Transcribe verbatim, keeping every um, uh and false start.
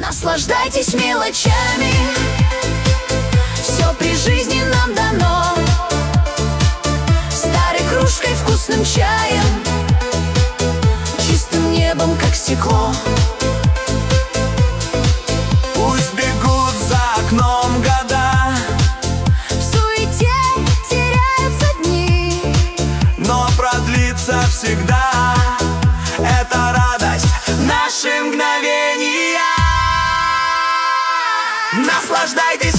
Наслаждайтесь мелочами, все при жизни нам дано. Старой кружкой, вкусным чаем, чистым небом, как стекло. Пусть бегут за окном года, в суете теряются дни, но продлится всегда эта радость, наши мгновения. Наслаждайтесь